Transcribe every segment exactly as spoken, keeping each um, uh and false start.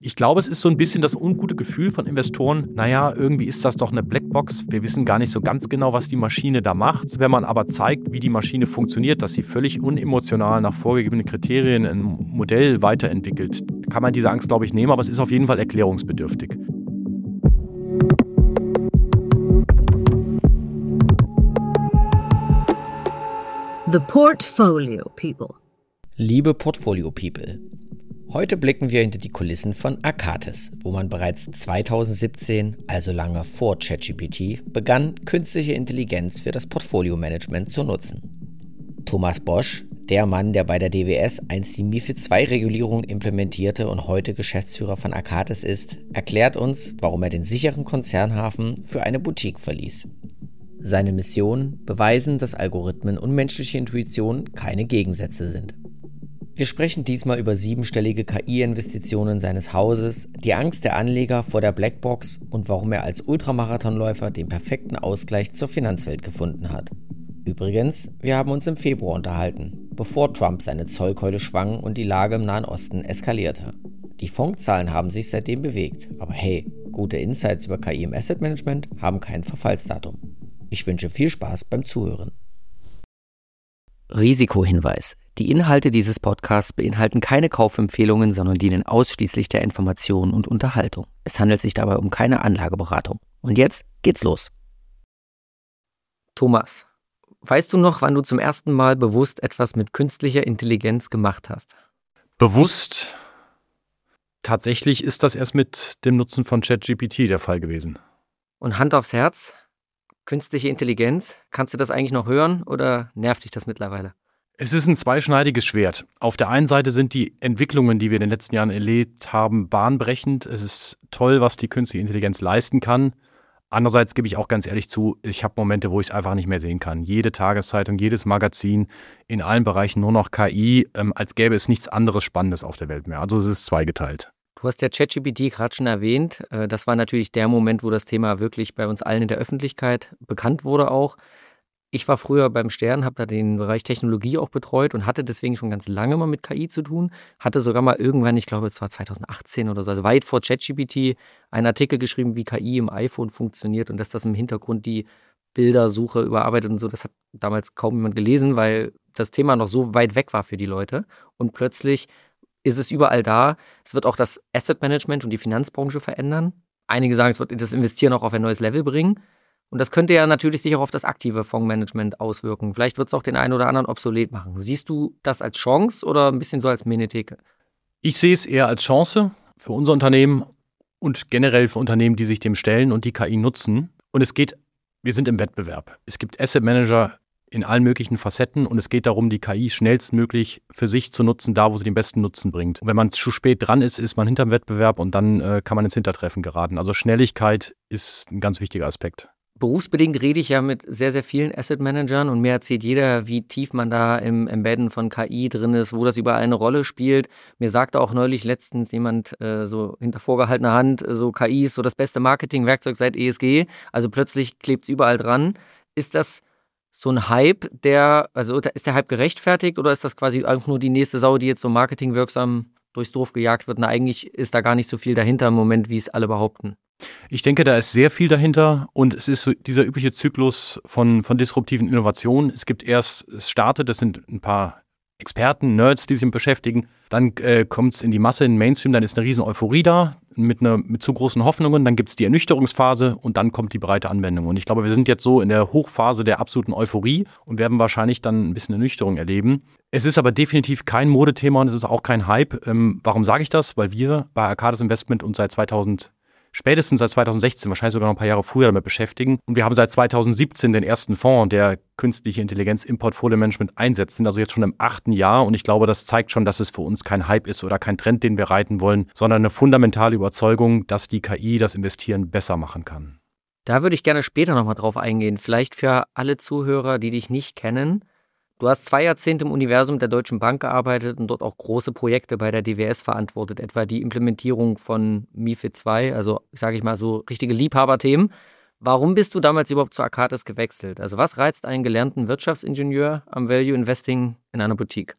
Ich glaube, es ist so ein bisschen das ungute Gefühl von Investoren, naja, irgendwie ist das doch eine Blackbox. Wir wissen gar nicht so ganz genau, was die Maschine da macht. Wenn man aber zeigt, wie die Maschine funktioniert, dass sie völlig unemotional nach vorgegebenen Kriterien ein Modell weiterentwickelt, kann man diese Angst, glaube ich, nehmen, aber es ist auf jeden Fall erklärungsbedürftig. The Portfolio People. Liebe Portfolio People, heute blicken wir hinter die Kulissen von Arcatis, wo man bereits zweitausendsiebzehn, also lange vor ChatGPT, begann, künstliche Intelligenz für das Portfolio-Management zu nutzen. Thomas Bosch, der Mann, der bei der D W S einst die MiFID zwei Regulierung implementierte und heute Geschäftsführer von Arcatis ist, erklärt uns, warum er den sicheren Konzernhafen für eine Boutique verließ. Seine Mission: beweisen, dass Algorithmen und menschliche Intuition keine Gegensätze sind. Wir sprechen diesmal über siebenstellige K I-Investitionen seines Hauses, die Angst der Anleger vor der Blackbox und warum er als Ultramarathonläufer den perfekten Ausgleich zur Finanzwelt gefunden hat. Übrigens, wir haben uns im Februar unterhalten, bevor Trump seine Zollkeule schwang und die Lage im Nahen Osten eskalierte. Die Fonds-Zahlen haben sich seitdem bewegt, aber hey, gute Insights über K I im Asset Management haben kein Verfallsdatum. Ich wünsche viel Spaß beim Zuhören. Risikohinweis: Die Inhalte dieses Podcasts beinhalten keine Kaufempfehlungen, sondern dienen ausschließlich der Information und Unterhaltung. Es handelt sich dabei um keine Anlageberatung. Und jetzt geht's los. Thomas, weißt du noch, wann du zum ersten Mal bewusst etwas mit künstlicher Intelligenz gemacht hast? Bewusst? Tatsächlich ist das erst mit dem Nutzen von ChatGPT der Fall gewesen. Und Hand aufs Herz? Künstliche Intelligenz, kannst du das eigentlich noch hören oder nervt dich das mittlerweile? Es ist ein zweischneidiges Schwert. Auf der einen Seite sind die Entwicklungen, die wir in den letzten Jahren erlebt haben, bahnbrechend. Es ist toll, was die künstliche Intelligenz leisten kann. Andererseits gebe ich auch ganz ehrlich zu, ich habe Momente, wo ich es einfach nicht mehr sehen kann. Jede Tageszeitung, jedes Magazin, in allen Bereichen nur noch K I, ähm, als gäbe es nichts anderes Spannendes auf der Welt mehr. Also es ist zweigeteilt. Du hast ja ChatGPT gerade schon erwähnt. Das war natürlich der Moment, wo das Thema wirklich bei uns allen in der Öffentlichkeit bekannt wurde auch. Ich war früher beim Stern, habe da den Bereich Technologie auch betreut und hatte deswegen schon ganz lange mal mit K I zu tun. Hatte sogar mal irgendwann, ich glaube, es war zweitausendachtzehn oder so, also weit vor ChatGPT, einen Artikel geschrieben, wie K I im iPhone funktioniert und dass das im Hintergrund die Bildersuche überarbeitet und so. Das hat damals kaum jemand gelesen, weil das Thema noch so weit weg war für die Leute. Und plötzlich ist es überall da. Es wird auch das Asset Management und die Finanzbranche verändern. Einige sagen, es wird das Investieren auch auf ein neues Level bringen. Und das könnte ja natürlich sich auch auf das aktive Fondsmanagement auswirken. Vielleicht wird es auch den einen oder anderen obsolet machen. Siehst du das als Chance oder ein bisschen so als Menetheke? Ich sehe es eher als Chance für unser Unternehmen und generell für Unternehmen, die sich dem stellen und die K I nutzen. Und es geht, wir sind im Wettbewerb. Es gibt Asset Manager in allen möglichen Facetten und es geht darum, die K I schnellstmöglich für sich zu nutzen, da wo sie den besten Nutzen bringt. Und wenn man zu spät dran ist, ist man hinterm Wettbewerb und dann äh, kann man ins Hintertreffen geraten. Also Schnelligkeit ist ein ganz wichtiger Aspekt. Berufsbedingt rede ich ja mit sehr, sehr vielen Asset-Managern und mir erzählt jeder, wie tief man da im Embedden von K I drin ist, wo das überall eine Rolle spielt. Mir sagte auch neulich letztens jemand äh, so hinter vorgehaltener Hand, äh, so K I ist so das beste Marketingwerkzeug seit E S G. Also plötzlich klebt es überall dran. Ist das so ein Hype, der, also ist der Hype gerechtfertigt oder ist das quasi einfach nur die nächste Sau, die jetzt so marketingwirksam durchs Dorf gejagt wird? Na, eigentlich ist da gar nicht so viel dahinter im Moment, wie es alle behaupten. Ich denke, da ist sehr viel dahinter und es ist so dieser übliche Zyklus von, von disruptiven Innovationen. Es gibt erst, es startet, das sind ein paar Experten, Nerds, die sich damit beschäftigen. Dann äh, kommt es in die Masse, in den Mainstream, dann ist eine riesen Euphorie da mit, einer, mit zu großen Hoffnungen. Dann gibt es die Ernüchterungsphase und dann kommt die breite Anwendung. Und ich glaube, wir sind jetzt so in der Hochphase der absoluten Euphorie und werden wahrscheinlich dann ein bisschen Ernüchterung erleben. Es ist aber definitiv kein Modethema und es ist auch kein Hype. Ähm, warum sage ich das? Weil wir bei Arcatis Investment uns seit zweitausend spätestens seit zweitausendsechzehn, wahrscheinlich sogar noch ein paar Jahre früher damit beschäftigen. Und wir haben seit zweitausendsiebzehn den ersten Fonds, der künstliche Intelligenz im Portfolio-Management einsetzt, sind also jetzt schon im achten Jahr. Und ich glaube, das zeigt schon, dass es für uns kein Hype ist oder kein Trend, den wir reiten wollen, sondern eine fundamentale Überzeugung, dass die K I das Investieren besser machen kann. Da würde ich gerne später nochmal drauf eingehen. Vielleicht für alle Zuhörer, die dich nicht kennen. Du hast zwei Jahrzehnte im Universum der Deutschen Bank gearbeitet und dort auch große Projekte bei der D W S verantwortet, etwa die Implementierung von MiFID zwei, also sage ich mal so richtige Liebhaberthemen. Warum bist du damals überhaupt zu Arcatis gewechselt? Also was reizt einen gelernten Wirtschaftsingenieur am Value Investing in einer Boutique?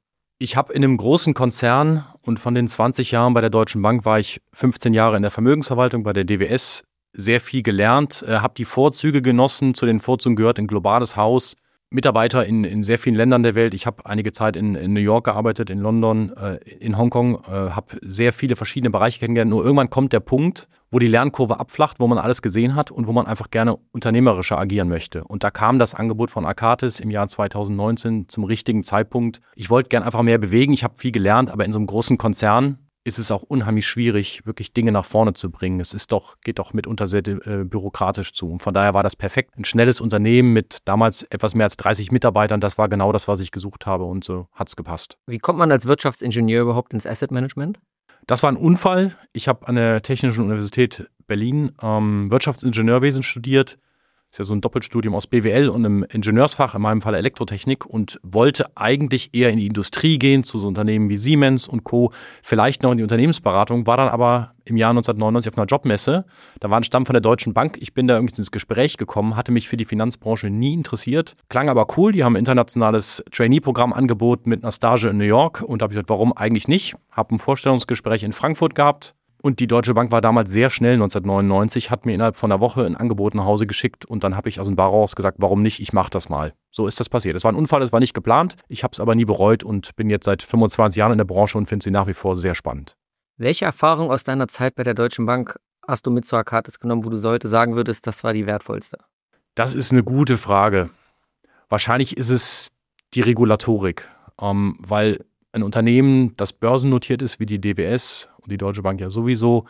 Ich habe in einem großen Konzern und von den zwanzig Jahren bei der Deutschen Bank war ich fünfzehn Jahre in der Vermögensverwaltung bei der D W S, sehr viel gelernt, äh, habe die Vorzüge genossen. Zu den Vorzügen gehört ein globales Haus, Mitarbeiter in, in sehr vielen Ländern der Welt. Ich habe einige Zeit in, in New York gearbeitet, in London, äh, in Hongkong, äh, habe sehr viele verschiedene Bereiche kennengelernt. Nur irgendwann kommt der Punkt, wo die Lernkurve abflacht, wo man alles gesehen hat und wo man einfach gerne unternehmerischer agieren möchte. Und da kam das Angebot von Arcatis im Jahr zweitausendneunzehn zum richtigen Zeitpunkt. Ich wollte gerne einfach mehr bewegen, ich habe viel gelernt, aber in so einem großen Konzern ist es auch unheimlich schwierig, wirklich Dinge nach vorne zu bringen. Es ist doch, geht doch mitunter sehr äh, bürokratisch zu. Und von daher war das perfekt. Ein schnelles Unternehmen mit damals etwas mehr als dreißig Mitarbeitern, das war genau das, was ich gesucht habe und so hat es gepasst. Wie kommt man als Wirtschaftsingenieur überhaupt ins Asset Management? Das war ein Unfall. Ich habe an der Technischen Universität Berlin ähm, Wirtschaftsingenieurwesen studiert. Das ist ja so ein Doppelstudium aus B W L und einem Ingenieursfach, in meinem Fall Elektrotechnik, und wollte eigentlich eher in die Industrie gehen, zu so Unternehmen wie Siemens und Co., vielleicht noch in die Unternehmensberatung, war dann aber im Jahr neunzehnhundertneunundneunzig auf einer Jobmesse. Da war ein Stamm von der Deutschen Bank. Ich bin da irgendwie ins Gespräch gekommen, hatte mich für die Finanzbranche nie interessiert. Klang aber cool, die haben ein internationales Trainee-Programm angeboten mit einer Stage in New York und da habe ich gesagt, warum eigentlich nicht? Habe ein Vorstellungsgespräch in Frankfurt gehabt. Und die Deutsche Bank war damals sehr schnell, neunzehnhundertneunundneunzig, hat mir innerhalb von einer Woche ein Angebot nach Hause geschickt und dann habe ich aus dem Bar raus gesagt, warum nicht, ich mache das mal. So ist das passiert. Es war ein Unfall, es war nicht geplant, ich habe es aber nie bereut und bin jetzt seit fünfundzwanzig Jahren in der Branche und finde sie nach wie vor sehr spannend. Welche Erfahrung aus deiner Zeit bei der Deutschen Bank hast du mit zur Arcatis genommen, wo du heute sagen würdest, das war die wertvollste? Das ist eine gute Frage. Wahrscheinlich ist es die Regulatorik, ähm, weil ein Unternehmen, das börsennotiert ist, wie die D W S und die Deutsche Bank ja sowieso,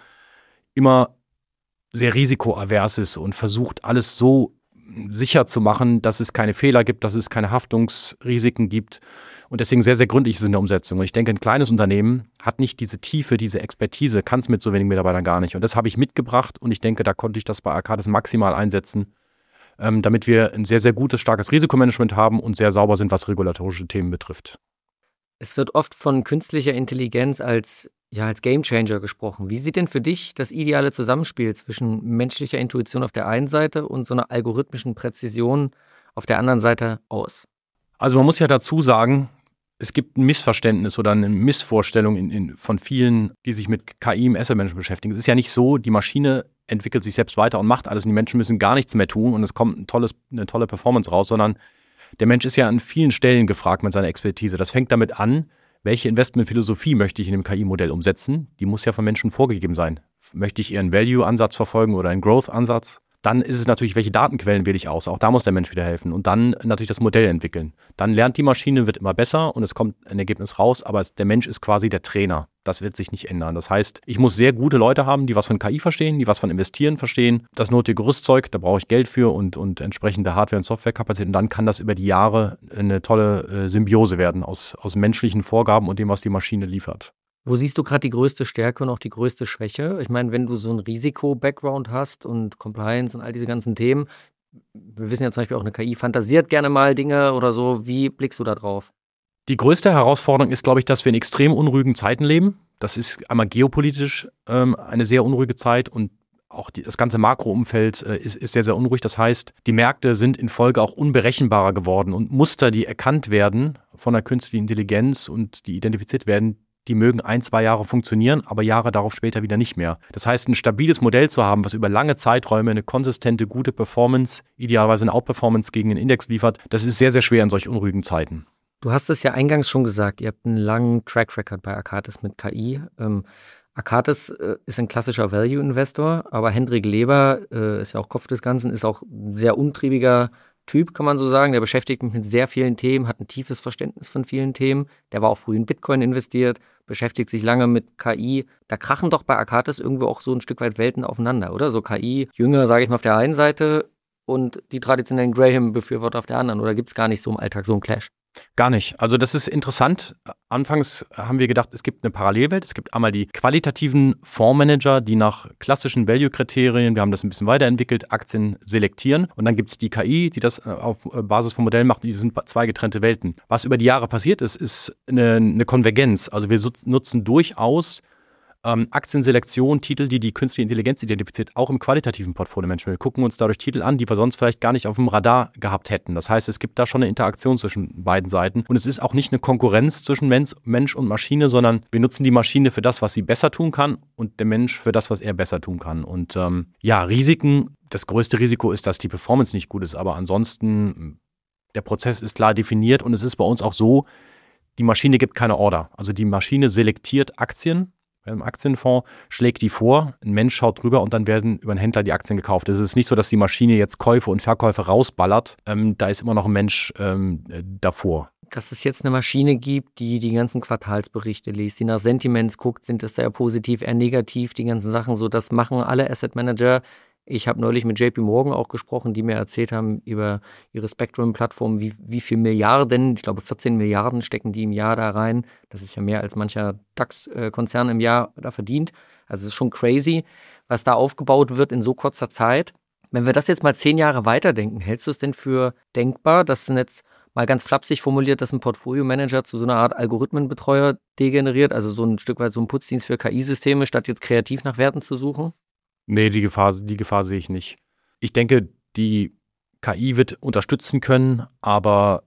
immer sehr risikoavers ist und versucht, alles so sicher zu machen, dass es keine Fehler gibt, dass es keine Haftungsrisiken gibt und deswegen sehr, sehr gründlich ist in der Umsetzung. Und ich denke, ein kleines Unternehmen hat nicht diese Tiefe, diese Expertise, kann es mit so wenigen Mitarbeitern gar nicht. Und das habe ich mitgebracht und ich denke, da konnte ich das bei Arcatis maximal einsetzen, ähm, damit wir ein sehr, sehr gutes, starkes Risikomanagement haben und sehr sauber sind, was regulatorische Themen betrifft. Es wird oft von künstlicher Intelligenz als, ja, als Gamechanger gesprochen. Wie sieht denn für dich das ideale Zusammenspiel zwischen menschlicher Intuition auf der einen Seite und so einer algorithmischen Präzision auf der anderen Seite aus? Also man muss ja dazu sagen, es gibt ein Missverständnis oder eine Missvorstellung in, in, von vielen, die sich mit K I im Asset Management beschäftigen. Es ist ja nicht so, die Maschine entwickelt sich selbst weiter und macht alles und die Menschen müssen gar nichts mehr tun und es kommt ein tolles, eine tolle Performance raus, sondern der Mensch ist ja an vielen Stellen gefragt mit seiner Expertise. Das fängt damit an, welche Investmentphilosophie möchte ich in dem K I-Modell umsetzen? Die muss ja von Menschen vorgegeben sein. Möchte ich eher einen Value-Ansatz verfolgen oder einen Growth-Ansatz? Dann ist es natürlich, welche Datenquellen wähle ich aus? Auch da muss der Mensch wieder helfen. Und dann natürlich das Modell entwickeln. Dann lernt die Maschine, wird immer besser und es kommt ein Ergebnis raus, aber der Mensch ist quasi der Trainer. Das wird sich nicht ändern. Das heißt, ich muss sehr gute Leute haben, die was von K I verstehen, die was von Investieren verstehen. Das nötige Rüstzeug, da brauche ich Geld für und, und entsprechende Hardware- und Softwarekapazität. Und dann kann das über die Jahre eine tolle äh, Symbiose werden aus, aus menschlichen Vorgaben und dem, was die Maschine liefert. Wo siehst du gerade die größte Stärke und auch die größte Schwäche? Ich meine, wenn du so ein Risiko-Background hast und Compliance und all diese ganzen Themen, wir wissen ja zum Beispiel auch, eine K I fantasiert gerne mal Dinge oder so. Wie blickst du da drauf? Die größte Herausforderung ist, glaube ich, dass wir in extrem unruhigen Zeiten leben. Das ist einmal geopolitisch ähm, eine sehr unruhige Zeit und auch die, das ganze Makroumfeld äh, ist, ist sehr, sehr unruhig. Das heißt, die Märkte sind in Folge auch unberechenbarer geworden und Muster, die erkannt werden von der künstlichen Intelligenz und die identifiziert werden, die mögen ein, zwei Jahre funktionieren, aber Jahre darauf später wieder nicht mehr. Das heißt, ein stabiles Modell zu haben, was über lange Zeiträume eine konsistente, gute Performance, idealerweise eine Outperformance gegen den Index liefert, das ist sehr, sehr schwer in solch unruhigen Zeiten. Du hast es ja eingangs schon gesagt, ihr habt einen langen Track Record bei Arcatis mit K I. Ähm, Arcatis äh, ist ein klassischer Value-Investor, aber Hendrik Leber äh, ist ja auch Kopf des Ganzen, ist auch ein sehr umtriebiger Typ, kann man so sagen. Der beschäftigt mich mit sehr vielen Themen, hat ein tiefes Verständnis von vielen Themen. Der war auch früh in Bitcoin investiert, beschäftigt sich lange mit K I. Da krachen doch bei Arcatis irgendwo auch so ein Stück weit Welten aufeinander, oder? So K I, Jünger, sage ich mal, auf der einen Seite und die traditionellen Graham-Befürworter auf der anderen. Oder gibt es gar nicht so im Alltag so einen Clash? Gar nicht. Also das ist interessant. Anfangs haben wir gedacht, es gibt eine Parallelwelt. Es gibt einmal die qualitativen Fondsmanager, die nach klassischen Value-Kriterien, wir haben das ein bisschen weiterentwickelt, Aktien selektieren. Und dann gibt es die K I, die das auf Basis von Modellen macht. Die sind zwei getrennte Welten. Was über die Jahre passiert ist, ist eine, eine Konvergenz. Also wir nutzen durchaus Ähm, Aktienselektion, Titel, die die künstliche Intelligenz identifiziert, auch im qualitativen Portfolio-Management. Wir gucken uns dadurch Titel an, die wir sonst vielleicht gar nicht auf dem Radar gehabt hätten. Das heißt, es gibt da schon eine Interaktion zwischen beiden Seiten. Und es ist auch nicht eine Konkurrenz zwischen Mensch, Mensch und Maschine, sondern wir nutzen die Maschine für das, was sie besser tun kann und der Mensch für das, was er besser tun kann. Und ähm, ja, Risiken, das größte Risiko ist, dass die Performance nicht gut ist. Aber ansonsten, der Prozess ist klar definiert und es ist bei uns auch so, die Maschine gibt keine Order. Also die Maschine selektiert Aktien. Im Aktienfonds schlägt die vor, ein Mensch schaut drüber und dann werden über einen Händler die Aktien gekauft. Es ist nicht so, dass die Maschine jetzt Käufe und Verkäufe rausballert. Ähm, da ist immer noch ein Mensch ähm, davor. Dass es jetzt eine Maschine gibt, die die ganzen Quartalsberichte liest, die nach Sentiments guckt, sind das eher positiv, eher negativ, die ganzen Sachen so, das machen alle Asset Manager. Ich habe neulich mit J P Morgan auch gesprochen, die mir erzählt haben über ihre Spectrum-Plattform, wie, wie viel Milliarden, ich glaube vierzehn Milliarden stecken die im Jahr da rein. Das ist ja mehr als mancher DAX-Konzern im Jahr da verdient. Also es ist schon crazy, was da aufgebaut wird in so kurzer Zeit. Wenn wir das jetzt mal zehn Jahre weiterdenken, hältst du es denn für denkbar, dass jetzt mal ganz flapsig formuliert, dass ein Portfolio-Manager zu so einer Art Algorithmenbetreuer degeneriert, also so ein Stück weit so ein Putzdienst für K I-Systeme, statt jetzt kreativ nach Werten zu suchen? Nee, die Gefahr, die Gefahr sehe ich nicht. Ich denke, die K I wird unterstützen können, aber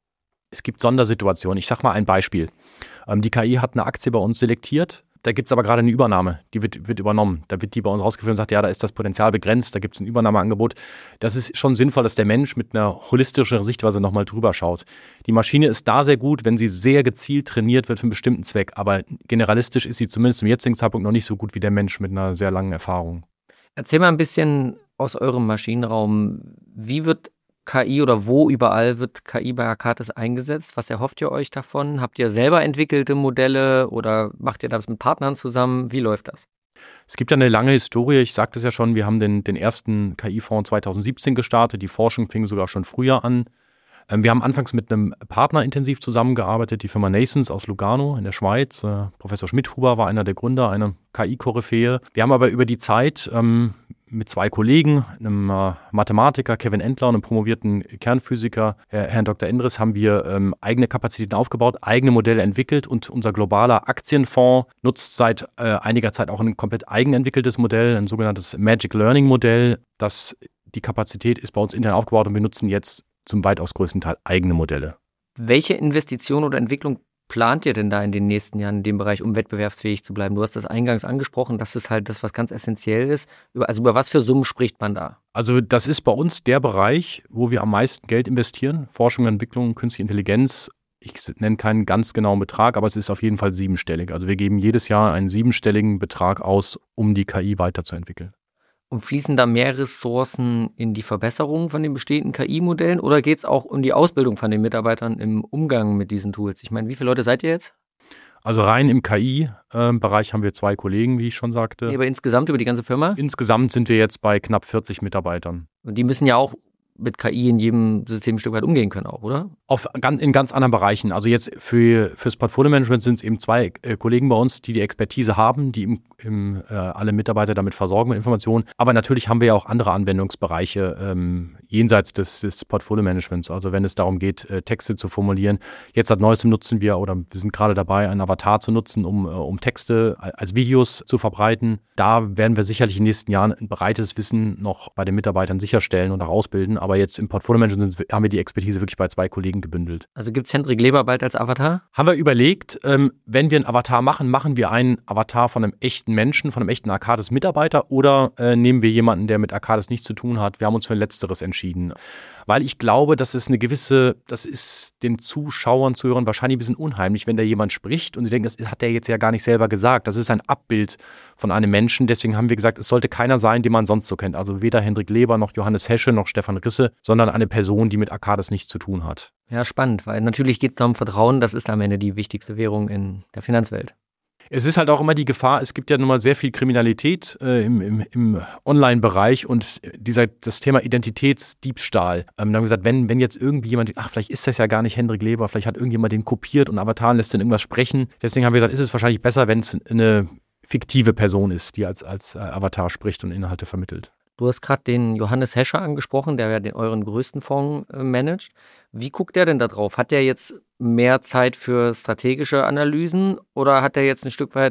es gibt Sondersituationen. Ich sage mal ein Beispiel. Ähm, die K I hat eine Aktie bei uns selektiert, da gibt es aber gerade eine Übernahme, die wird, wird übernommen. Da wird die bei uns rausgeführt und sagt, ja, da ist das Potenzial begrenzt, da gibt es ein Übernahmeangebot. Das ist schon sinnvoll, dass der Mensch mit einer holistischeren Sichtweise nochmal drüber schaut. Die Maschine ist da sehr gut, wenn sie sehr gezielt trainiert wird für einen bestimmten Zweck, aber generalistisch ist sie zumindest zum jetzigen Zeitpunkt noch nicht so gut wie der Mensch mit einer sehr langen Erfahrung. Erzähl mal ein bisschen aus eurem Maschinenraum, wie wird K I oder wo überall wird K I bei Arcatis eingesetzt? Was erhofft ihr euch davon? Habt ihr selber entwickelte Modelle oder macht ihr das mit Partnern zusammen? Wie läuft das? Es gibt ja eine lange Historie, ich sagte es ja schon, wir haben den, den ersten K I-Fonds zwanzig siebzehn gestartet, die Forschung fing sogar schon früher an. Wir haben anfangs mit einem Partner intensiv zusammengearbeitet, die Firma Nascens aus Lugano in der Schweiz. Professor Schmidhuber war einer der Gründer, eine K I-Koryphäe. Wir haben aber über die Zeit ähm, mit zwei Kollegen, einem äh, Mathematiker, Kevin Entler, und einem promovierten Kernphysiker, äh, Herrn Doktor Endres, haben wir ähm, eigene Kapazitäten aufgebaut, eigene Modelle entwickelt und unser globaler Aktienfonds nutzt seit äh, einiger Zeit auch ein komplett eigenentwickeltes Modell, ein sogenanntes Magic Learning Modell. Das, die Kapazität ist bei uns intern aufgebaut und wir nutzen jetzt zum weitaus größten Teil eigene Modelle. Welche Investition oder Entwicklung plant ihr denn da in den nächsten Jahren in dem Bereich, um wettbewerbsfähig zu bleiben? Du hast das eingangs angesprochen, das ist halt das, was ganz essentiell ist. Also über was für Summen spricht man da? Also das ist bei uns der Bereich, wo wir am meisten Geld investieren. Forschung, Entwicklung, künstliche Intelligenz. Ich nenne keinen ganz genauen Betrag, aber es ist auf jeden Fall siebenstellig. Also wir geben jedes Jahr einen siebenstelligen Betrag aus, um die K I weiterzuentwickeln. Und fließen da mehr Ressourcen in die Verbesserung von den bestehenden K I-Modellen oder geht es auch um die Ausbildung von den Mitarbeitern im Umgang mit diesen Tools? Ich meine, wie viele Leute seid ihr jetzt? Also rein im K I-Bereich haben wir zwei Kollegen, wie ich schon sagte. Nee, aber insgesamt über die ganze Firma? Insgesamt sind wir jetzt bei knapp vierzig Mitarbeitern. Und die müssen ja auch mit K I in jedem System ein Stück weit umgehen können auch, oder? Auf, in ganz anderen Bereichen. Also jetzt für fürs Portfolio-Management sind es eben zwei äh, Kollegen bei uns, die die Expertise haben, die im, im, äh, alle Mitarbeiter damit versorgen mit Informationen. Aber natürlich haben wir ja auch andere Anwendungsbereiche ähm, jenseits des, des Portfolio-Managements. Also wenn es darum geht, äh, Texte zu formulieren. Jetzt seit Neuestem nutzen wir oder wir sind gerade dabei, einen Avatar zu nutzen, um, äh, um Texte als Videos zu verbreiten. Da werden wir sicherlich in den nächsten Jahren ein breites Wissen noch bei den Mitarbeitern sicherstellen und auch ausbilden. Aber jetzt im Portfolio-Management haben wir die Expertise wirklich bei zwei Kollegen gebündelt. Also gibt es Hendrik Leber bald als Avatar? Haben wir überlegt, ähm, wenn wir einen Avatar machen, machen wir einen Avatar von einem echten Menschen, von einem echten Arcatis-Mitarbeiter oder äh, nehmen wir jemanden, der mit Arcatis nichts zu tun hat? Wir haben uns für Letzteres entschieden. Weil ich glaube, dass es eine gewisse, das ist den Zuschauern, Zuhörern wahrscheinlich ein bisschen unheimlich, wenn da jemand spricht und sie denken, das hat der jetzt ja gar nicht selber gesagt. Das ist ein Abbild von einem Menschen. Deswegen haben wir gesagt, es sollte keiner sein, den man sonst so kennt. Also weder Hendrik Leber noch Johannes Hesche noch Stefan Risse, sondern eine Person, die mit Arcatis nichts zu tun hat. Ja, spannend, weil natürlich geht es da um Vertrauen. Das ist am Ende die wichtigste Währung in der Finanzwelt. Es ist halt auch immer die Gefahr, es gibt ja nun mal sehr viel Kriminalität äh, im, im, im Online-Bereich und dieser, das Thema Identitätsdiebstahl. Ähm, da haben wir gesagt, wenn, wenn jetzt irgendwie jemand, ach, vielleicht ist das ja gar nicht Hendrik Leber, vielleicht hat irgendjemand den kopiert und Avatar lässt dann irgendwas sprechen. Deswegen haben wir gesagt, ist es wahrscheinlich besser, wenn es eine fiktive Person ist, die als, als Avatar spricht und Inhalte vermittelt. Du hast gerade den Johannes Hescher angesprochen, der ja den euren größten Fonds äh, managt. Wie guckt der denn da drauf? Hat der jetzt mehr Zeit für strategische Analysen oder hat er jetzt ein Stück weit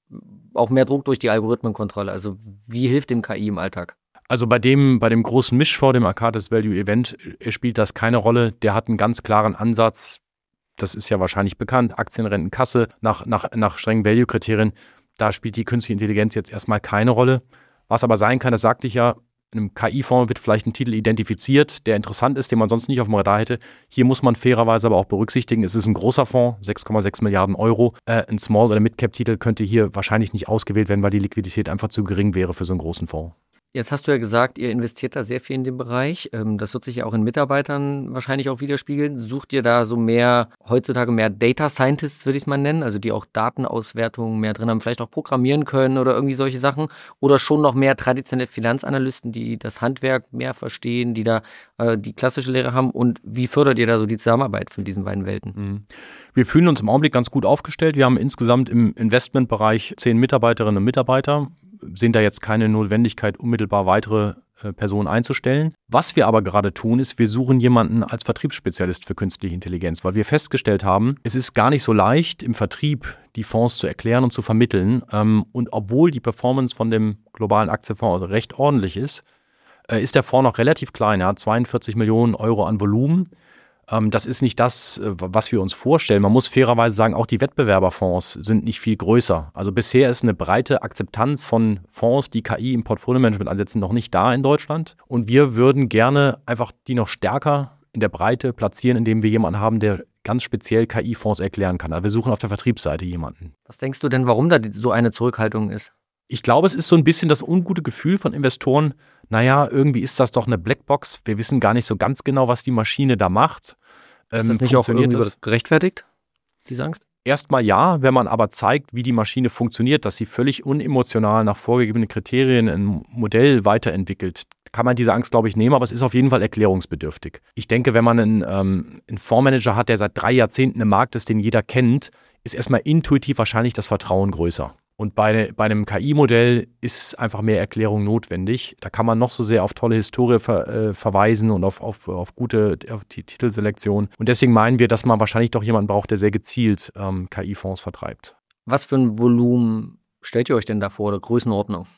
auch mehr Druck durch die Algorithmenkontrolle? Also wie hilft dem K I im Alltag? Also bei dem, bei dem großen Mischfonds, dem Arcadis Value Event, spielt das keine Rolle. Der hat einen ganz klaren Ansatz. Das ist ja wahrscheinlich bekannt. Aktienrentenkasse nach, nach, nach strengen Value-Kriterien. Da spielt die künstliche Intelligenz jetzt erstmal keine Rolle. Was aber sein kann, das sagte ich ja, in einem K I-Fonds wird vielleicht ein Titel identifiziert, der interessant ist, den man sonst nicht auf dem Radar hätte. Hier muss man fairerweise aber auch berücksichtigen, es ist ein großer Fonds, sechs Komma sechs Milliarden Euro. Äh, ein Small- oder Mid-Cap-Titel könnte hier wahrscheinlich nicht ausgewählt werden, weil die Liquidität einfach zu gering wäre für so einen großen Fonds. Jetzt hast du ja gesagt, ihr investiert da sehr viel in den Bereich. Das wird sich ja auch in Mitarbeitern wahrscheinlich auch widerspiegeln. Sucht ihr da so mehr, heutzutage mehr Data Scientists, würde ich es mal nennen, also die auch Datenauswertungen mehr drin haben, vielleicht auch programmieren können oder irgendwie solche Sachen? Oder schon noch mehr traditionelle Finanzanalysten, die das Handwerk mehr verstehen, die da äh, die klassische Lehre haben? Und wie fördert ihr da so die Zusammenarbeit von diesen beiden Welten? Mhm. Wir fühlen uns im Augenblick ganz gut aufgestellt. Wir haben insgesamt im Investmentbereich zehn Mitarbeiterinnen und Mitarbeiter, sehen da jetzt keine Notwendigkeit, unmittelbar weitere äh, Personen einzustellen. Was wir aber gerade tun, ist, wir suchen jemanden als Vertriebsspezialist für künstliche Intelligenz, weil wir festgestellt haben, es ist gar nicht so leicht, im Vertrieb die Fonds zu erklären und zu vermitteln. Ähm, und obwohl die Performance von dem globalen Aktienfonds recht ordentlich ist, äh, ist der Fonds noch relativ klein. Er hat zweiundvierzig Millionen Euro an Volumen. Das ist nicht das, was wir uns vorstellen. Man muss fairerweise sagen, auch die Wettbewerberfonds sind nicht viel größer. Also bisher ist eine breite Akzeptanz von Fonds, die K I im Portfolio-Management einsetzen, noch nicht da in Deutschland. Und wir würden gerne einfach die noch stärker in der Breite platzieren, indem wir jemanden haben, der ganz speziell K I-Fonds erklären kann. Also wir suchen auf der Vertriebsseite jemanden. Was denkst du denn, warum da so eine Zurückhaltung ist? Ich glaube, es ist so ein bisschen das ungute Gefühl von Investoren, naja, irgendwie ist das doch eine Blackbox. Wir wissen gar nicht so ganz genau, was die Maschine da macht. Ist ähm, das nicht auch irgendwie das? gerechtfertigt, diese Angst? Erstmal ja, wenn man aber zeigt, wie die Maschine funktioniert, dass sie völlig unemotional nach vorgegebenen Kriterien ein Modell weiterentwickelt, kann man diese Angst, glaube ich, nehmen, aber es ist auf jeden Fall erklärungsbedürftig. Ich denke, wenn man einen, ähm, einen Fondsmanager hat, der seit drei Jahrzehnten im Markt ist, den jeder kennt, ist erstmal intuitiv wahrscheinlich das Vertrauen größer. Und bei, bei einem K I-Modell ist einfach mehr Erklärung notwendig. Da kann man noch so sehr auf tolle Historie ver, äh, verweisen und auf, auf, auf gute auf die Titelselektion. Und deswegen meinen wir, dass man wahrscheinlich doch jemanden braucht, der sehr gezielt ähm, K I-Fonds vertreibt. Was für ein Volumen stellt ihr euch denn da vor, oder Größenordnung?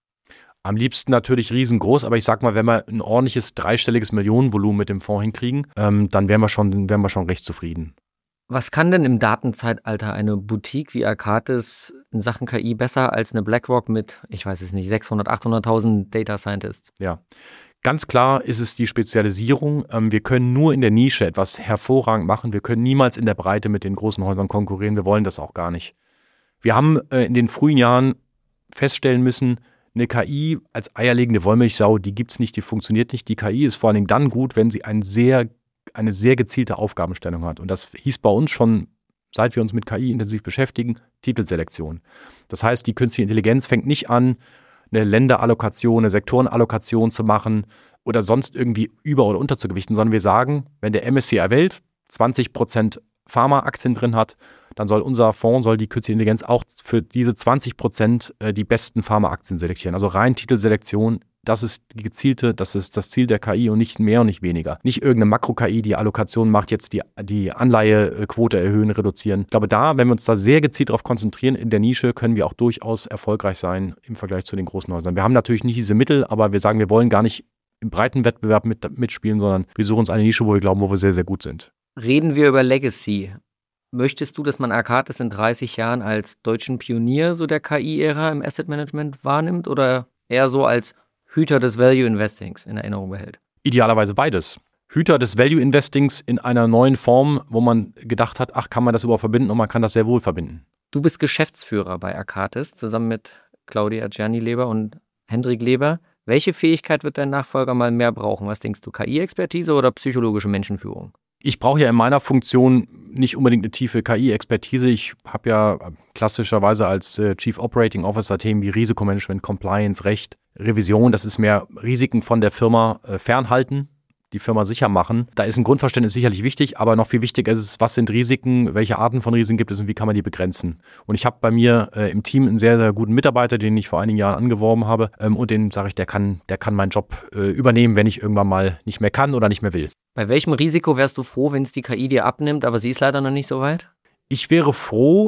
Am liebsten natürlich riesengroß, aber ich sag mal, wenn wir ein ordentliches dreistelliges Millionenvolumen mit dem Fonds hinkriegen, ähm, dann wären wir schon, wären wir schon recht zufrieden. Was kann denn im Datenzeitalter eine Boutique wie Arcadis in Sachen K I besser als eine BlackRock mit, ich weiß es nicht, sechshundert, achthunderttausend Data Scientists? Ja, ganz klar ist es die Spezialisierung. Wir können nur in der Nische etwas hervorragend machen. Wir können niemals in der Breite mit den großen Häusern konkurrieren. Wir wollen das auch gar nicht. Wir haben in den frühen Jahren feststellen müssen, eine K I als eierlegende Wollmilchsau, die gibt es nicht, die funktioniert nicht. Die K I ist vor allen Dingen dann gut, wenn sie ein sehr eine sehr gezielte Aufgabenstellung hat. Und das hieß bei uns schon, seit wir uns mit K I intensiv beschäftigen, Titelselektion. Das heißt, die künstliche Intelligenz fängt nicht an, eine Länderallokation, eine Sektorenallokation zu machen oder sonst irgendwie über- oder unterzugewichten, sondern wir sagen, wenn der M S C I Welt zwanzig Prozent Pharma-Aktien drin hat, dann soll unser Fonds, soll die künstliche Intelligenz auch für diese zwanzig Prozent die besten Pharma-Aktien selektieren. Also rein Titelselektion. Das ist die gezielte, das ist das Ziel der K I und nicht mehr und nicht weniger. Nicht irgendeine Makro-K I, die Allokation macht, jetzt die, die Anleihequote erhöhen, reduzieren. Ich glaube, da, wenn wir uns da sehr gezielt darauf konzentrieren, in der Nische, können wir auch durchaus erfolgreich sein im Vergleich zu den großen Häusern. Wir haben natürlich nicht diese Mittel, aber wir sagen, wir wollen gar nicht im breiten Wettbewerb mit, mitspielen, sondern wir suchen uns eine Nische, wo wir glauben, wo wir sehr, sehr gut sind. Reden wir über Legacy. Möchtest du, dass man Arcadis in dreißig Jahren als deutschen Pionier so der K I-Ära im Asset Management wahrnimmt oder eher so als Hüter des Value Investings in Erinnerung behält? Idealerweise beides. Hüter des Value Investings in einer neuen Form, wo man gedacht hat, ach, kann man das überhaupt verbinden, und man kann das sehr wohl verbinden. Du bist Geschäftsführer bei Arcadis, zusammen mit Claudia Gianni-Leber und Hendrik Leber. Welche Fähigkeit wird dein Nachfolger mal mehr brauchen? Was denkst du, K I-Expertise oder psychologische Menschenführung? Ich brauche ja in meiner Funktion nicht unbedingt eine tiefe K I-Expertise. Ich habe ja klassischerweise als äh, Chief Operating Officer Themen wie Risikomanagement, Compliance, Recht, Revision. Das ist mehr Risiken von der Firma äh, fernhalten, die Firma sicher machen. Da ist ein Grundverständnis sicherlich wichtig, aber noch viel wichtiger ist es, was sind Risiken, welche Arten von Risiken gibt es und wie kann man die begrenzen. Und ich habe bei mir äh, im Team einen sehr, sehr guten Mitarbeiter, den ich vor einigen Jahren angeworben habe, ähm, und den sage ich, der kann, der kann meinen Job äh, übernehmen, wenn ich irgendwann mal nicht mehr kann oder nicht mehr will. Bei welchem Risiko wärst du froh, wenn es die K I dir abnimmt, aber sie ist leider noch nicht so weit? Ich wäre froh,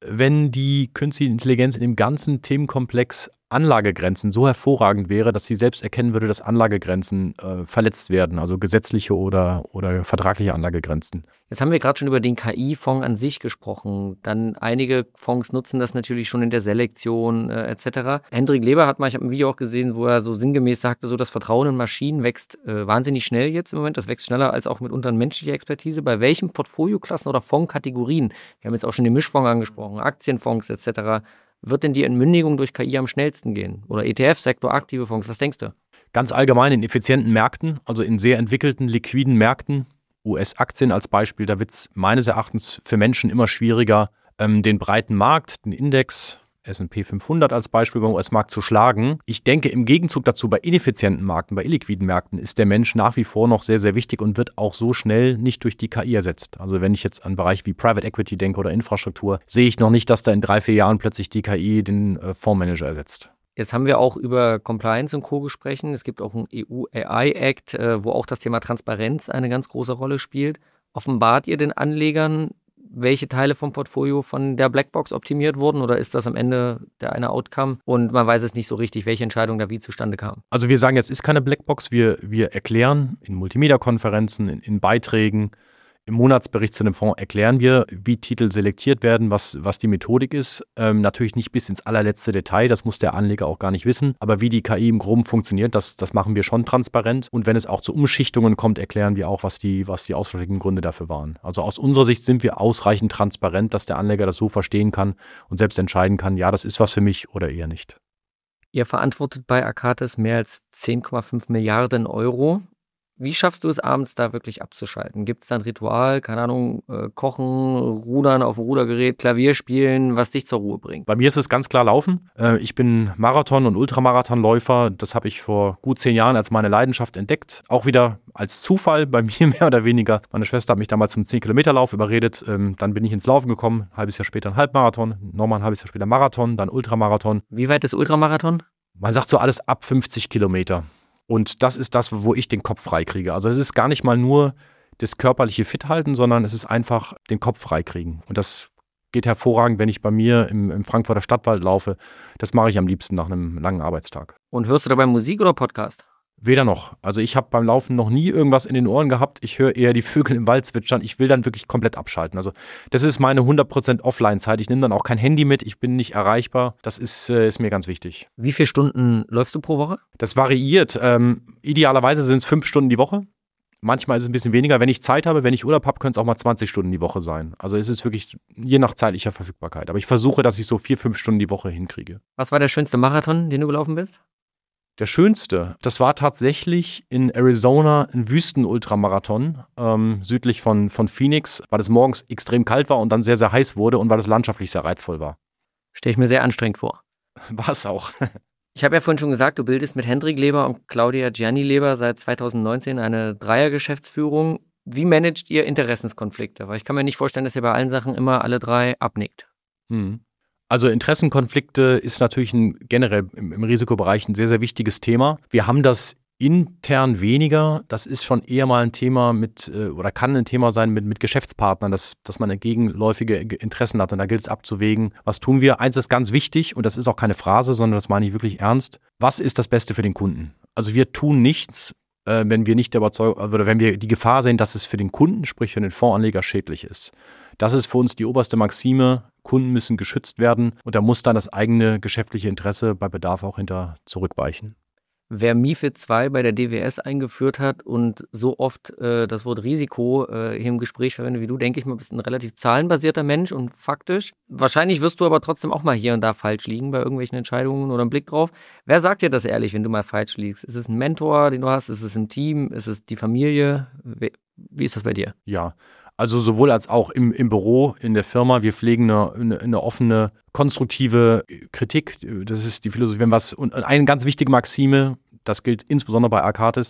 wenn die künstliche Intelligenz in dem ganzen Themenkomplex Anlagegrenzen so hervorragend wäre, dass sie selbst erkennen würde, dass Anlagegrenzen äh, verletzt werden, also gesetzliche oder, oder vertragliche Anlagegrenzen. Jetzt haben wir gerade schon über den K I-Fonds an sich gesprochen. Dann einige Fonds nutzen das natürlich schon in der Selektion äh, et cetera. Hendrik Leber hat mal, ich habe ein Video auch gesehen, wo er so sinngemäß sagte, so das Vertrauen in Maschinen wächst äh, wahnsinnig schnell jetzt im Moment. Das wächst schneller als auch mitunter menschliche Expertise. Bei welchen Portfolioklassen oder Fondskategorien, wir haben jetzt auch schon den Mischfonds angesprochen, Aktienfonds et cetera, wird denn die Entmündigung durch K I am schnellsten gehen? Oder E T F-Sektor, aktive Fonds, was denkst du? Ganz allgemein in effizienten Märkten, also in sehr entwickelten, liquiden Märkten, U S-Aktien als Beispiel, da wird es meines Erachtens für Menschen immer schwieriger, ähm, den breiten Markt, den Index, S und P fünfhundert als Beispiel beim U S-Markt zu schlagen. Ich denke, im Gegenzug dazu bei ineffizienten Märkten, bei illiquiden Märkten ist der Mensch nach wie vor noch sehr, sehr wichtig und wird auch so schnell nicht durch die K I ersetzt. Also wenn ich jetzt an Bereiche wie Private Equity denke oder Infrastruktur, sehe ich noch nicht, dass da in drei, vier Jahren plötzlich die K I den äh, Fondsmanager ersetzt. Jetzt haben wir auch über Compliance und Co. gesprochen. Es gibt auch einen E U-A I-Act, äh, wo auch das Thema Transparenz eine ganz große Rolle spielt. Offenbart ihr den Anlegern, welche Teile vom Portfolio von der Blackbox optimiert wurden, oder ist das am Ende der eine Outcome und man weiß es nicht so richtig, welche Entscheidung da wie zustande kam? Also wir sagen jetzt, ist keine Blackbox, wir, wir erklären in Multimedia-Konferenzen, in, in Beiträgen, im Monatsbericht zu dem Fonds erklären wir, wie Titel selektiert werden, was, was die Methodik ist. Ähm, natürlich nicht bis ins allerletzte Detail, das muss der Anleger auch gar nicht wissen. Aber wie die K I im Groben funktioniert, das, das machen wir schon transparent. Und wenn es auch zu Umschichtungen kommt, erklären wir auch, was die, was die ausschlaggebenden Gründe dafür waren. Also aus unserer Sicht sind wir ausreichend transparent, dass der Anleger das so verstehen kann und selbst entscheiden kann, ja, das ist was für mich oder eher nicht. Ihr verantwortet bei Arcatis mehr als zehn Komma fünf Milliarden Euro. Wie schaffst du es abends da wirklich abzuschalten? Gibt es da ein Ritual, keine Ahnung, äh, Kochen, Rudern auf dem Rudergerät, Klavier spielen, was dich zur Ruhe bringt? Bei mir ist es ganz klar Laufen. Äh, ich bin Marathon- und Ultramarathonläufer. Das habe ich vor gut zehn Jahren als meine Leidenschaft entdeckt. Auch wieder als Zufall bei mir mehr oder weniger. Meine Schwester hat mich damals zum zehn-Kilometer-Lauf überredet. Ähm, dann bin ich ins Laufen gekommen. Ein halbes Jahr später ein Halbmarathon, nochmal ein halbes Jahr später Marathon, dann Ultramarathon. Wie weit ist Ultramarathon? Man sagt so alles ab fünfzig Kilometer. Und das ist das, wo ich den Kopf freikriege. Also es ist gar nicht mal nur das körperliche Fithalten, sondern es ist einfach den Kopf freikriegen. Und das geht hervorragend, wenn ich bei mir im, im Frankfurter Stadtwald laufe. Das mache ich am liebsten nach einem langen Arbeitstag. Und hörst du dabei Musik oder Podcast? Weder noch. Also ich habe beim Laufen noch nie irgendwas in den Ohren gehabt. Ich höre eher die Vögel im Wald zwitschern. Ich will dann wirklich komplett abschalten. Also das ist meine hundert Prozent Offline-Zeit. Ich nehme dann auch kein Handy mit. Ich bin nicht erreichbar. Das ist, äh, ist mir ganz wichtig. Wie viele Stunden läufst du pro Woche? Das variiert. Ähm, idealerweise sind es fünf Stunden die Woche. Manchmal ist es ein bisschen weniger. Wenn ich Zeit habe, wenn ich Urlaub habe, können es auch mal zwanzig Stunden die Woche sein. Also es ist wirklich je nach zeitlicher Verfügbarkeit. Aber ich versuche, dass ich so vier, fünf Stunden die Woche hinkriege. Was war der schönste Marathon, den du gelaufen bist? Der schönste, das war tatsächlich in Arizona ein Wüsten-Ultramarathon, ähm, südlich von, von Phoenix, weil es morgens extrem kalt war und dann sehr, sehr heiß wurde und weil es landschaftlich sehr reizvoll war. Stelle ich mir sehr anstrengend vor. War es auch. Ich habe ja vorhin schon gesagt, du bildest mit Hendrik Leber und Claudia Gianni Leber seit zweitausendneunzehn eine Dreiergeschäftsführung. Wie managt ihr Interessenskonflikte? Weil ich kann mir nicht vorstellen, dass ihr bei allen Sachen immer alle drei abnickt. Hm. Also Interessenkonflikte ist natürlich ein, generell im, im Risikobereich ein sehr, sehr wichtiges Thema. Wir haben das intern weniger. Das ist schon eher mal ein Thema mit, oder kann ein Thema sein mit, mit Geschäftspartnern, dass, dass man gegenläufige Interessen hat. Und da gilt es abzuwägen, was tun wir. Eins ist ganz wichtig und das ist auch keine Phrase, sondern das meine ich wirklich ernst. Was ist das Beste für den Kunden? Also wir tun nichts, äh, wenn wir nicht der Überzeugung, oder wenn wir die Gefahr sehen, dass es für den Kunden, sprich für den Fondsanleger, schädlich ist. Das ist für uns die oberste Maxime. Kunden müssen geschützt werden und da muss dann das eigene geschäftliche Interesse bei Bedarf auch hinter zurückweichen. Wer MiFID zwei bei der D W S eingeführt hat und so oft äh, das Wort Risiko äh, hier im Gespräch verwendet wie du, denke ich mal, bist ein relativ zahlenbasierter Mensch und faktisch. Wahrscheinlich wirst du aber trotzdem auch mal hier und da falsch liegen bei irgendwelchen Entscheidungen oder einen Blick drauf. Wer sagt dir das ehrlich, wenn du mal falsch liegst? Ist es ein Mentor, den du hast? Ist es ein Team? Ist es die Familie? Wie, wie ist das bei dir? Ja, also sowohl als auch im, im Büro, in der Firma. Wir pflegen eine, eine, eine offene, konstruktive Kritik. Das ist die Philosophie. Wenn was, und eine ganz wichtige Maxime, das gilt insbesondere bei Arcatis,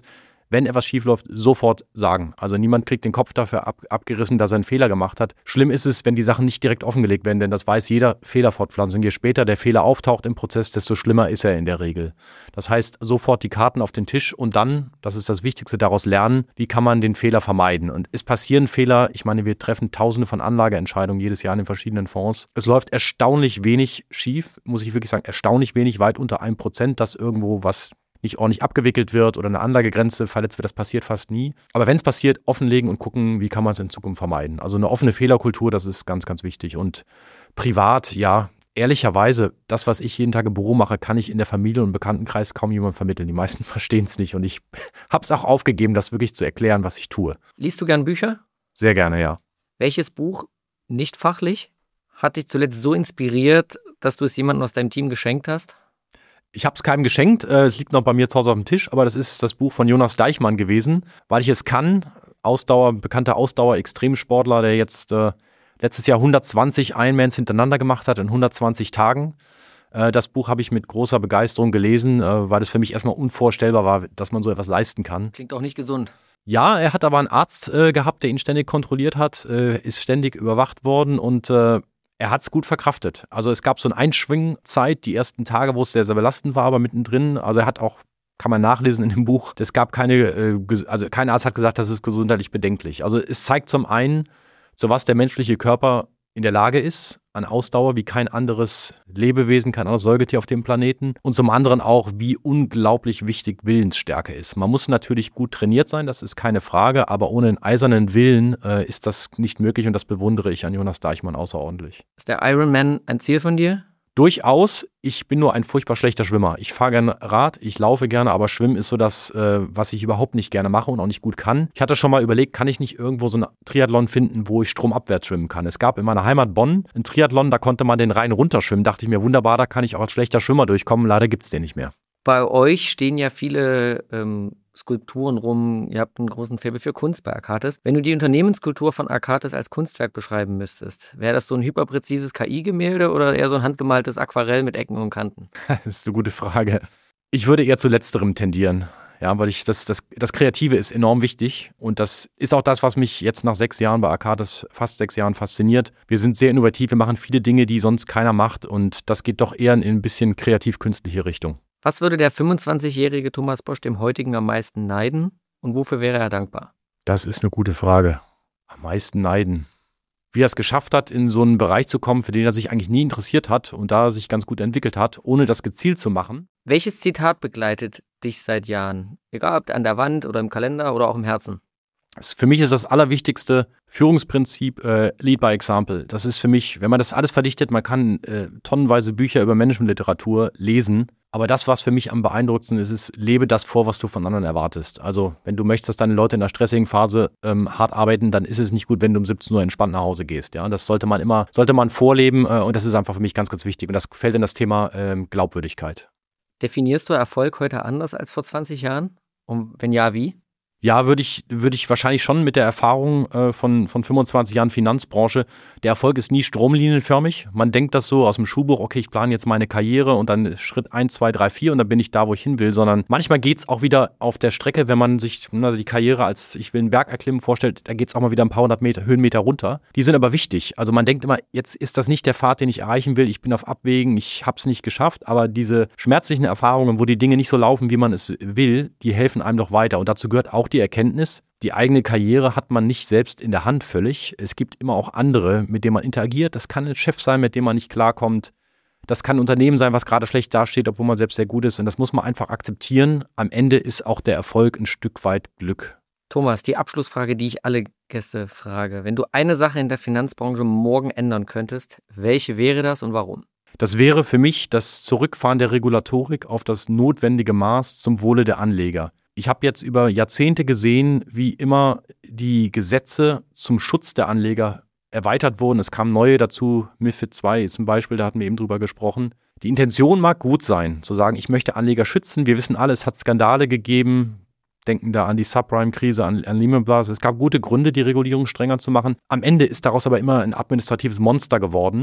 wenn etwas schiefläuft, sofort sagen. Also niemand kriegt den Kopf dafür ab, abgerissen, dass er einen Fehler gemacht hat. Schlimm ist es, wenn die Sachen nicht direkt offengelegt werden, denn das weiß jeder Fehlerfortpflanzung. Je später der Fehler auftaucht im Prozess, desto schlimmer ist er in der Regel. Das heißt, sofort die Karten auf den Tisch und dann, das ist das Wichtigste, daraus lernen, wie kann man den Fehler vermeiden. Und es passieren Fehler, ich meine, wir treffen tausende von Anlageentscheidungen jedes Jahr in den verschiedenen Fonds. Es läuft erstaunlich wenig schief, muss ich wirklich sagen, erstaunlich wenig, weit unter einem Prozent, dass irgendwo was nicht ordentlich abgewickelt wird oder eine Anlagegrenze verletzt wird, das passiert fast nie. Aber wenn es passiert, offenlegen und gucken, wie kann man es in Zukunft vermeiden. Also eine offene Fehlerkultur, das ist ganz, ganz wichtig. Und privat, ja, ehrlicherweise, das, was ich jeden Tag im Büro mache, kann ich in der Familie und Bekanntenkreis kaum jemand vermitteln. Die meisten verstehen es nicht und ich habe es auch aufgegeben, das wirklich zu erklären, was ich tue. Liest du gern Bücher? Sehr gerne, ja. Welches Buch, nicht fachlich, hat dich zuletzt so inspiriert, dass du es jemandem aus deinem Team geschenkt hast? Ich habe es keinem geschenkt, es liegt noch bei mir zu Hause auf dem Tisch, aber das ist das Buch von Jonas Deichmann gewesen, weil ich es kann. Ausdauer, bekannter Ausdauer-Extremsportler, der jetzt äh, letztes Jahr hundertzwanzig Ironmans hintereinander gemacht hat in hundertzwanzig Tagen. Äh, das Buch habe ich mit großer Begeisterung gelesen, äh, weil es für mich erstmal unvorstellbar war, dass man so etwas leisten kann. Klingt auch nicht gesund. Ja, er hat aber einen Arzt äh, gehabt, der ihn ständig kontrolliert hat, äh, ist ständig überwacht worden und äh, er hat es gut verkraftet. Also es gab so eine Einschwingzeit, die ersten Tage, wo es sehr, sehr belastend war, aber mittendrin, also er hat auch, kann man nachlesen in dem Buch, es gab keine, äh, also kein Arzt hat gesagt, das ist gesundheitlich bedenklich. Also es zeigt zum einen, zu was der menschliche Körper in der Lage ist, an Ausdauer wie kein anderes Lebewesen, kein anderes Säugetier auf dem Planeten. Und zum anderen auch, wie unglaublich wichtig Willensstärke ist. Man muss natürlich gut trainiert sein, das ist keine Frage, aber ohne einen eisernen Willen äh, ist das nicht möglich und das bewundere ich an Jonas Deichmann außerordentlich. Ist der Ironman ein Ziel von dir? Durchaus, ich bin nur ein furchtbar schlechter Schwimmer. Ich fahre gerne Rad, ich laufe gerne, aber Schwimmen ist so das, äh, was ich überhaupt nicht gerne mache und auch nicht gut kann. Ich hatte schon mal überlegt, kann ich nicht irgendwo so einen Triathlon finden, wo ich stromabwärts schwimmen kann. Es gab in meiner Heimat Bonn einen Triathlon, da konnte man den Rhein runterschwimmen. Dachte ich mir, wunderbar, da kann ich auch als schlechter Schwimmer durchkommen. Leider gibt es den nicht mehr. Bei euch stehen ja viele ähm, Skulpturen rum. Ihr habt einen großen Faible für Kunst bei Arcatis. Wenn du die Unternehmenskultur von Arcatis als Kunstwerk beschreiben müsstest, wäre das so ein hyperpräzises K I-Gemälde oder eher so ein handgemaltes Aquarell mit Ecken und Kanten? Das ist eine gute Frage. Ich würde eher zu Letzterem tendieren. Ja, weil ich das, das, das Kreative ist enorm wichtig und das ist auch das, was mich jetzt nach sechs Jahren bei Arcatis, fast sechs Jahren fasziniert. Wir sind sehr innovativ, wir machen viele Dinge, die sonst keiner macht und das geht doch eher in ein bisschen kreativ-künstliche Richtung. Was würde der fünfundzwanzigjährige Thomas Bosch dem heutigen am meisten neiden und wofür wäre er dankbar? Das ist eine gute Frage. Am meisten neiden. Wie er es geschafft hat, in so einen Bereich zu kommen, für den er sich eigentlich nie interessiert hat und da sich ganz gut entwickelt hat, ohne das gezielt zu machen. Welches Zitat begleitet dich seit Jahren? Egal ob an der Wand oder im Kalender oder auch im Herzen. Für mich ist das allerwichtigste Führungsprinzip äh, Lead by Example. Das ist für mich, wenn man das alles verdichtet, man kann äh, tonnenweise Bücher über Managementliteratur lesen, aber das, was für mich am beeindruckendsten ist, ist, lebe das vor, was du von anderen erwartest. Also wenn du möchtest, dass deine Leute in einer stressigen Phase ähm, hart arbeiten, dann ist es nicht gut, wenn du um siebzehn Uhr entspannt nach Hause gehst. Ja, das sollte man immer, sollte man vorleben äh, und das ist einfach für mich ganz, ganz wichtig. Und das fällt in das Thema ähm, Glaubwürdigkeit. Definierst du Erfolg heute anders als vor zwanzig Jahren? Und wenn ja, wie? Ja, würde ich, würde ich wahrscheinlich schon mit der Erfahrung äh, von, von fünfundzwanzig Jahren Finanzbranche. Der Erfolg ist nie stromlinienförmig. Man denkt das so aus dem Schulbuch, okay, ich plane jetzt meine Karriere und dann Schritt eins, zwei, drei, vier und dann bin ich da, wo ich hin will. Sondern manchmal geht es auch wieder auf der Strecke, wenn man sich also die Karriere als ich will einen Berg erklimmen vorstellt, da geht es auch mal wieder ein paar hundert Meter, Höhenmeter runter. Die sind aber wichtig. Also man denkt immer, jetzt ist das nicht der Pfad, den ich erreichen will. Ich bin auf Abwägen, ich habe es nicht geschafft. Aber diese schmerzlichen Erfahrungen, wo die Dinge nicht so laufen, wie man es will, die helfen einem doch weiter. Und dazu gehört auch die Erkenntnis, die eigene Karriere hat man nicht selbst in der Hand völlig. Es gibt immer auch andere, mit denen man interagiert. Das kann ein Chef sein, mit dem man nicht klarkommt. Das kann ein Unternehmen sein, was gerade schlecht dasteht, obwohl man selbst sehr gut ist. Und das muss man einfach akzeptieren. Am Ende ist auch der Erfolg ein Stück weit Glück. Thomas, die Abschlussfrage, die ich alle Gäste frage. Wenn du eine Sache in der Finanzbranche morgen ändern könntest, welche wäre das und warum? Das wäre für mich das Zurückfahren der Regulatorik auf das notwendige Maß zum Wohle der Anleger. Ich habe jetzt über Jahrzehnte gesehen, wie immer die Gesetze zum Schutz der Anleger erweitert wurden. Es kamen neue dazu, MiFID zwei zum Beispiel, da hatten wir eben drüber gesprochen. Die Intention mag gut sein, zu sagen, ich möchte Anleger schützen. Wir wissen alle, es hat Skandale gegeben. Denken da an die Subprime-Krise, an, an Lehman Brothers. Es gab gute Gründe, die Regulierung strenger zu machen. Am Ende ist daraus aber immer ein administratives Monster geworden,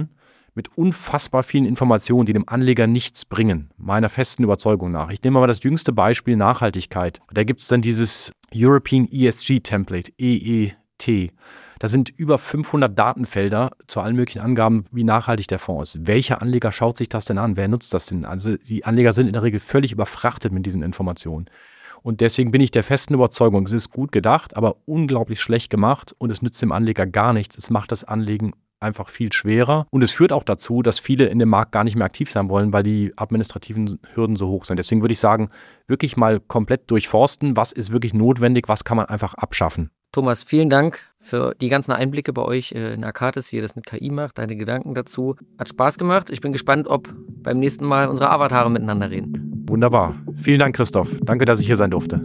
mit unfassbar vielen Informationen, die dem Anleger nichts bringen, meiner festen Überzeugung nach. Ich nehme mal das jüngste Beispiel Nachhaltigkeit. Da gibt es dann dieses European E S G Template, E E T. Da sind über fünfhundert Datenfelder zu allen möglichen Angaben, wie nachhaltig der Fonds ist. Welcher Anleger schaut sich das denn an? Wer nutzt das denn? Also die Anleger sind in der Regel völlig überfrachtet mit diesen Informationen. Und deswegen bin ich der festen Überzeugung, es ist gut gedacht, aber unglaublich schlecht gemacht und es nützt dem Anleger gar nichts. Es macht das Anlegen einfach viel schwerer und es führt auch dazu, dass viele in dem Markt gar nicht mehr aktiv sein wollen, weil die administrativen Hürden so hoch sind. Deswegen würde ich sagen, wirklich mal komplett durchforsten, was ist wirklich notwendig, was kann man einfach abschaffen. Thomas, vielen Dank für die ganzen Einblicke bei euch in Akatis, wie ihr das mit K I macht, deine Gedanken dazu. Hat Spaß gemacht. Ich bin gespannt, ob beim nächsten Mal unsere Avatare miteinander reden. Wunderbar. Vielen Dank, Christoph. Danke, dass ich hier sein durfte.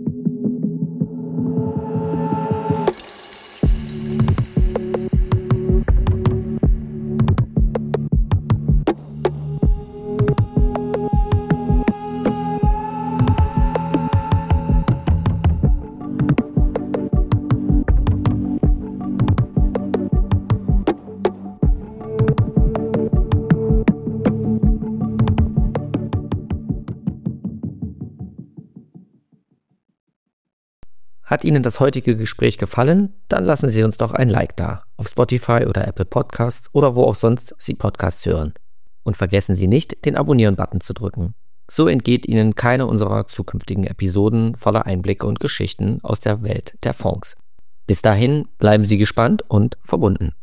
Hat Ihnen das heutige Gespräch gefallen? Dann lassen Sie uns doch ein Like da, auf Spotify oder Apple Podcasts oder wo auch sonst Sie Podcasts hören. Und vergessen Sie nicht, den Abonnieren-Button zu drücken. So entgeht Ihnen keine unserer zukünftigen Episoden voller Einblicke und Geschichten aus der Welt der Fonds. Bis dahin bleiben Sie gespannt und verbunden.